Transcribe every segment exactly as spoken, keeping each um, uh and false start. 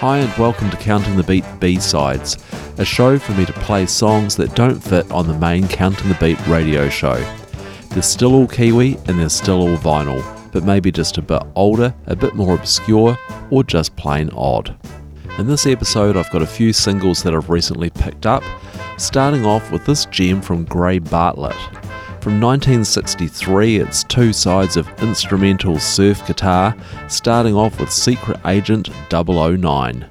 Hi and welcome to Counting the Beat B-Sides, a show for me to play songs that don't fit on the main Counting the Beat radio show. They're still all Kiwi and they're still all vinyl, but maybe just a bit older, a bit more obscure, or just plain odd. In this episode I've got a few singles that I've recently picked up, starting off with this gem from Gray Bartlett. From nineteen sixty-three, it's two sides of instrumental surf guitar, starting off with Secret Agent double oh nine.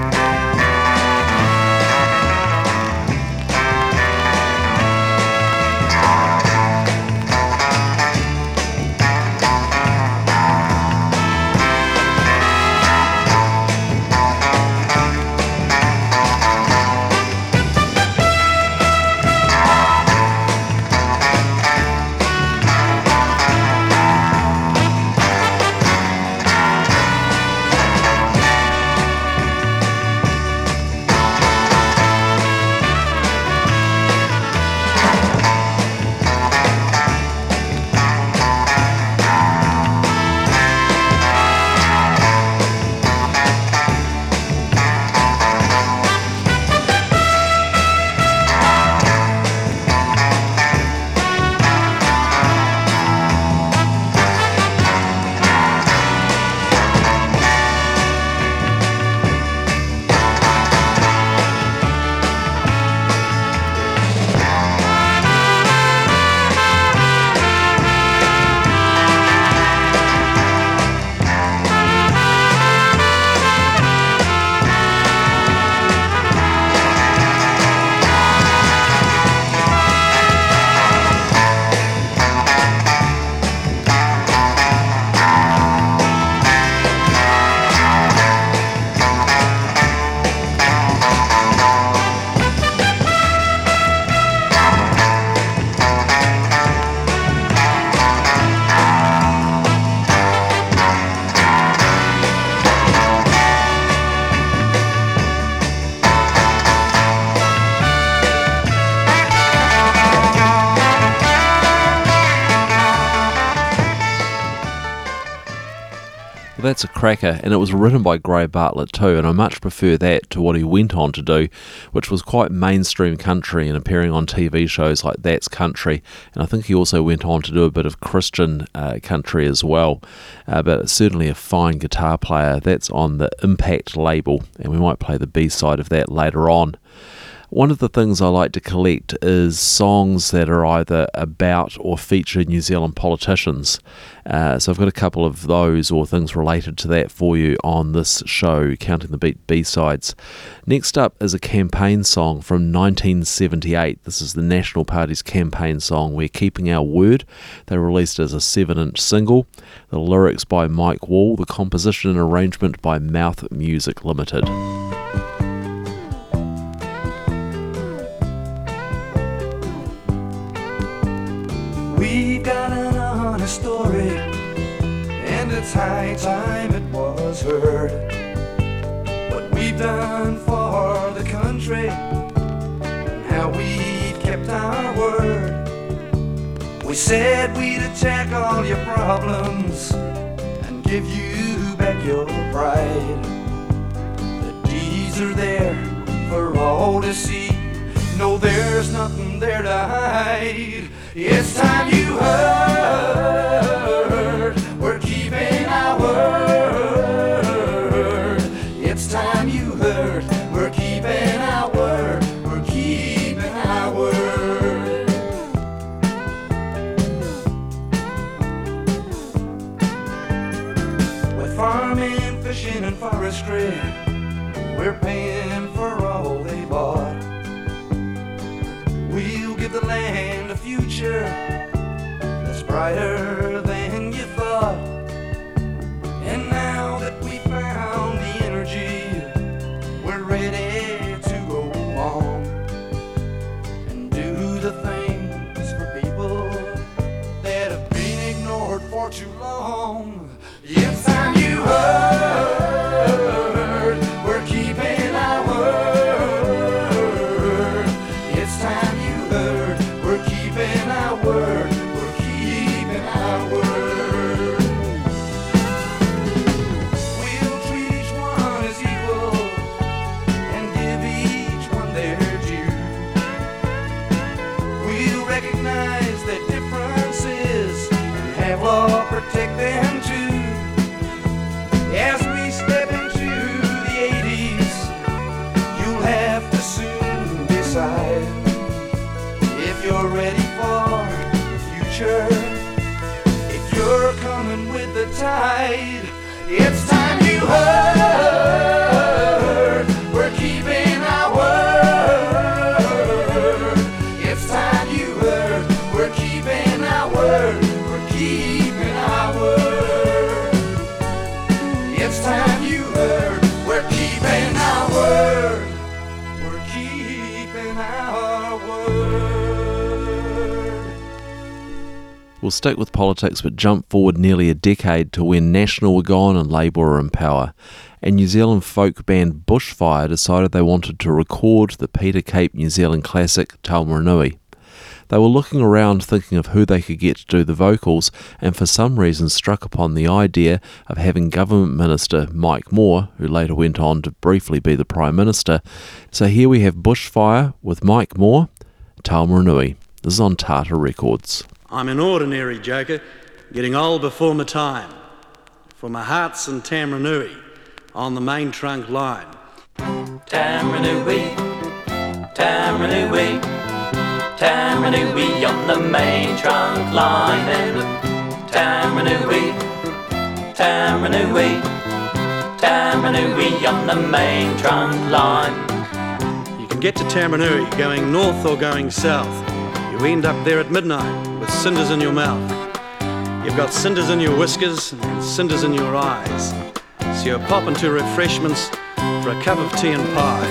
That's a cracker, and it was written by Gray Bartlett too, and I much prefer that to what he went on to do, which was quite mainstream country and appearing on T V shows like That's Country, and I think he also went on to do a bit of Christian uh, country as well, uh, but certainly a fine guitar player. That's on the Impact label, and we might play the B-side of that later on. One of the things I like to collect is songs that are either about or feature New Zealand politicians. Uh, so I've got a couple of those or things related to that for you on this show, Counting the Beat B-Sides. Next up is a campaign song from nineteen seventy-eight. This is the National Party's campaign song, We're Keeping Our Word. They released as a seven-inch single. The lyrics by Mike Wall, the composition and arrangement by Mouth Music Limited. We've got an honest story, and it's high time it was heard. What we've done for the country, and how we've kept our word. We said we'd attack all your problems, and give you back your pride. The deeds are there for all to see. No, there's nothing there to hide. It's time you heard, we're keeping our word. It's time you heard, we're keeping our word. We're keeping our word. With farming, fishing, and forestry, we're paying for all they bought. We'll give the land a future that's brighter than you thought. And now that we found the energy, we're ready to go on and do the things for people that have been ignored for too long. It's time you heard, we're keeping our word. It's time you heard, we're keeping our word. We're keeping our word. We'll treat each one as equal, tide. It's time you heard, we're keeping our word. It's time you heard, we're keeping our word. We're keeping our word. It's time you heard, we're keeping our word. We're keeping our word. We'll stick with politics but jump forward nearly a decade to when National were gone and Labour were in power, and New Zealand folk band Bushfire decided they wanted to record the Peter Cape New Zealand classic Taumarunui. They were looking around thinking of who they could get to do the vocals, and for some reason struck upon the idea of having Government Minister Mike Moore, who later went on to briefly be the Prime Minister. So here we have Bushfire with Mike Moore, Taumarunui. This is on Tata Records. I'm an ordinary joker, getting old before my time. For my heart's in Taumarunui, on the main trunk line. Taumarunui, Taumarunui, Taumarunui on the main trunk line. And Taumarunui, Taumarunui, Taumarunui on the main trunk line. You can get to Taumarunui going north or going south. You end up there at midnight with cinders in your mouth. You've got cinders in your whiskers and cinders in your eyes. So you're popping to refreshments for a cup of tea and pie.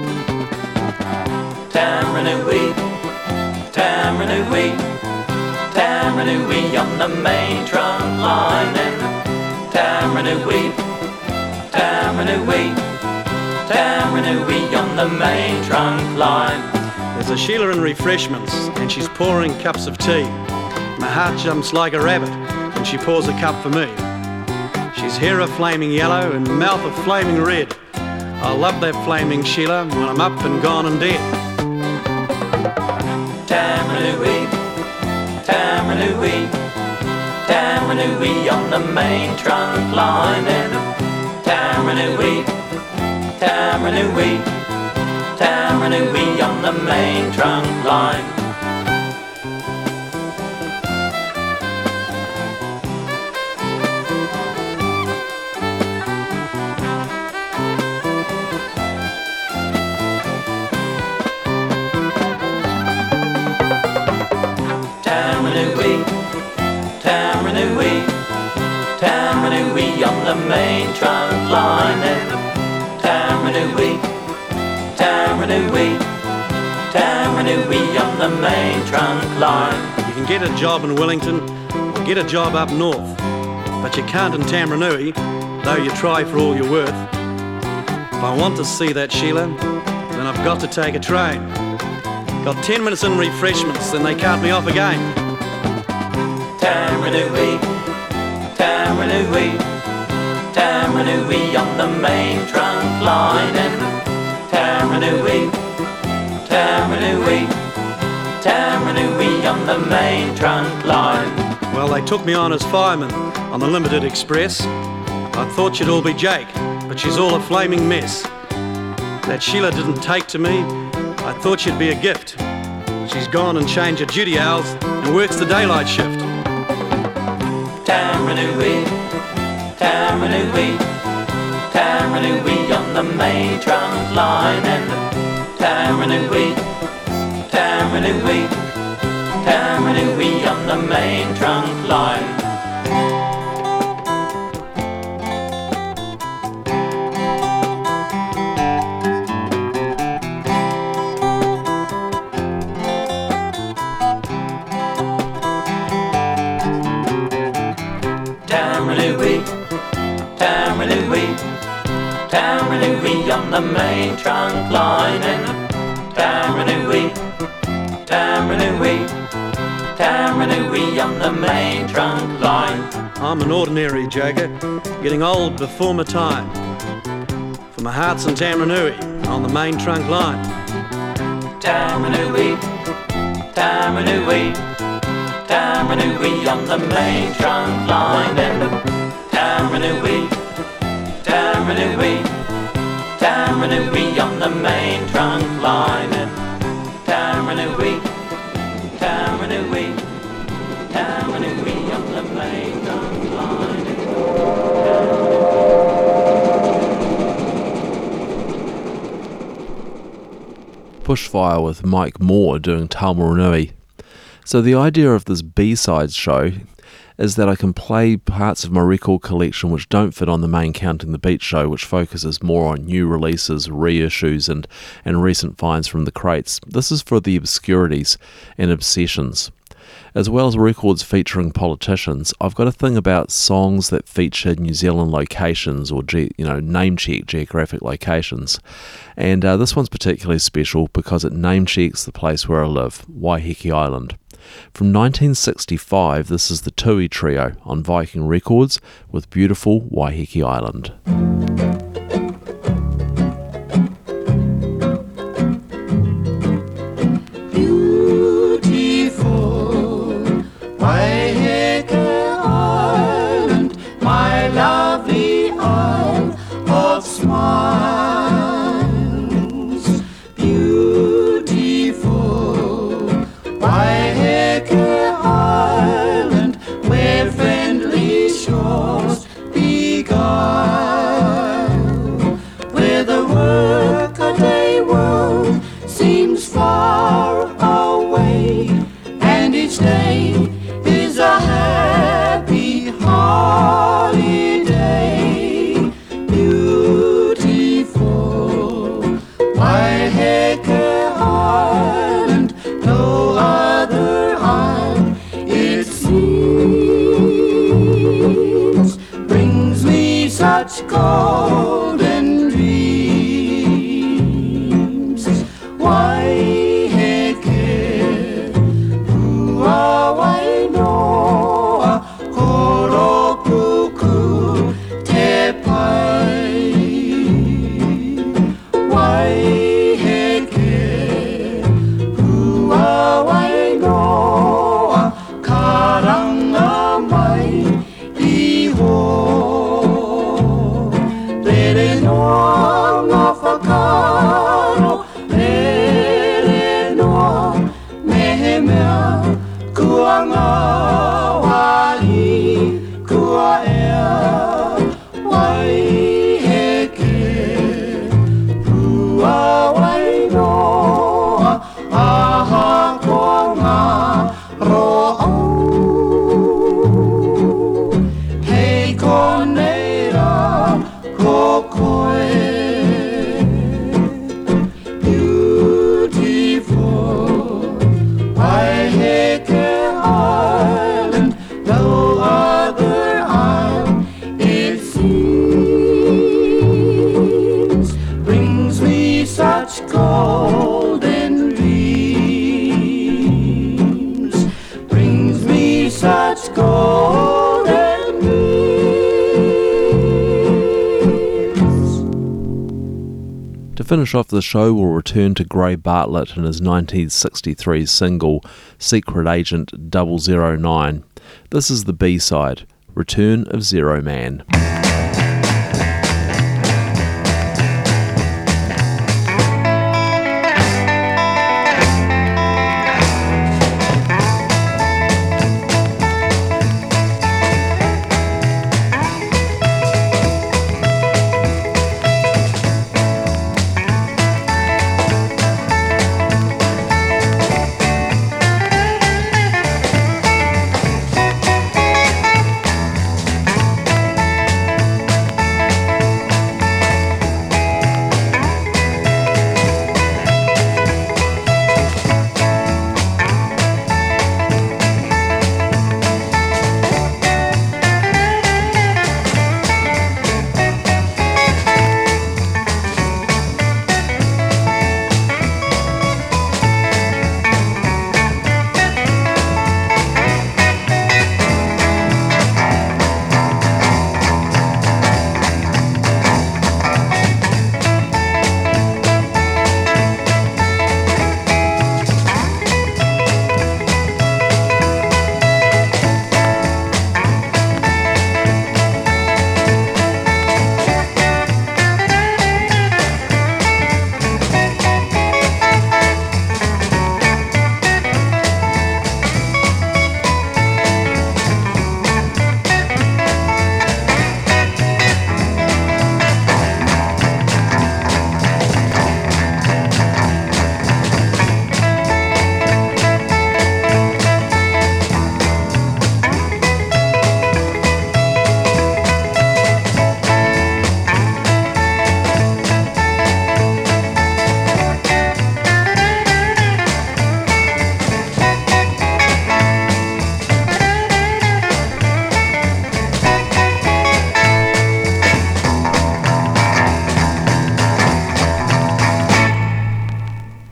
Taumarunui, Taumarunui, Taumarunui on the main trunk line. And Taumarunui, Taumarunui, Taumarunui on the main trunk line. There's a Sheila in refreshments and she's pouring cups of tea. My heart jumps like a rabbit when she pours a cup for me. She's hair of flaming yellow and mouth of flaming red. I love that flaming Sheila when I'm up and gone and dead. Taumarunui, Taumarunui, Taumarunui on the main trunk line. And Taumarunui, Taumarunui, Taumarunui on the main trunk line. Taumarunui, Taumarunui, Taumarunui on the main trunk line. And Taumarunui, Taumarunui, Taumarunui on the main trunk line. You can get a job in Wellington or get a job up north, but you can't in Taumarunui, though you try for all you're worth. If I want to see that Sheila, then I've got to take a train. Got ten minutes in refreshments, then they cart me off again. Taumarunui, Taumarunui, Taumarunui on the main trunk line. And Taumarunui, Taumarunui, Taumarunui on the main trunk line. Well, they took me on as fireman on the Limited Express. I thought she'd all be Jake, but she's all a flaming mess. That Sheila didn't take to me, I thought she'd be a gift. She's gone and changed her duty hours and works the daylight shift. Taumarunui, Taumarunui, Taumarunui on the main trunk line. And Taumarunui, Taumarunui, Taumarunui on the main trunk line. Taumarunui, Taumarunui, Taumarunui on the main trunk line. And Taumarunui, Taumarunui, Taumarunui on the main trunk line. I'm an ordinary joker, getting old before my time. For my heart's in Taumarunui, on the main trunk line. Taumarunui, Taumarunui, Taumarunui on the main trunk line. And Taumarunui, Taumarunui, Taumarunui on the main trunk line. And Taumarunui, Taumarunui, Taumarunui on the main trunk line. Bushfire with Mike Moore doing Taumarunui. So the idea of this B-Sides show is that I can play parts of my record collection which don't fit on the main Counting the Beat show, which focuses more on new releases, reissues, and, and recent finds from the crates. This is for the obscurities and obsessions. As well as records featuring politicians, I've got a thing about songs that feature New Zealand locations or ge- you know name-check geographic locations. And uh, this one's particularly special because it name-checks the place where I live, Waiheke Island. From nineteen sixty-five, this is the Tui Trio on Viking Records with beautiful Waiheke Island. Golden dreams, Waiheke, Ua Wainoa, Koropuku, Te Pai. Waiheke, Ua Wainoa, Karanga mai iho. Rere noa ngā whakaro, rere noa mehe mea, kua ngā wali, kua ea. Waiheke, ua wainoa, aha ko ngā ro'o. Hei konei rā, beautiful Waiheke Island, no other isle it seems, brings me such golden dreams, brings me such golden dreams. To finish off the show, we'll return to Gray Bartlett and his nineteen sixty-three single, Secret Agent double oh nine. This is the B-side, Return of Zero Man.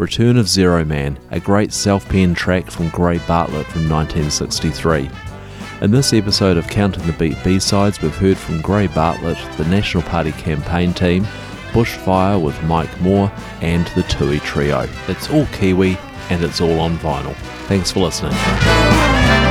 Return of Zero Man, a great self-penned track from Gray Bartlett from nineteen sixty-three. In this episode of Counting the Beat B-Sides, we've heard from Gray Bartlett, the National Party campaign team, Bushfire with Mike Moore, and the Tui Trio. It's all Kiwi, and it's all on vinyl. Thanks for listening.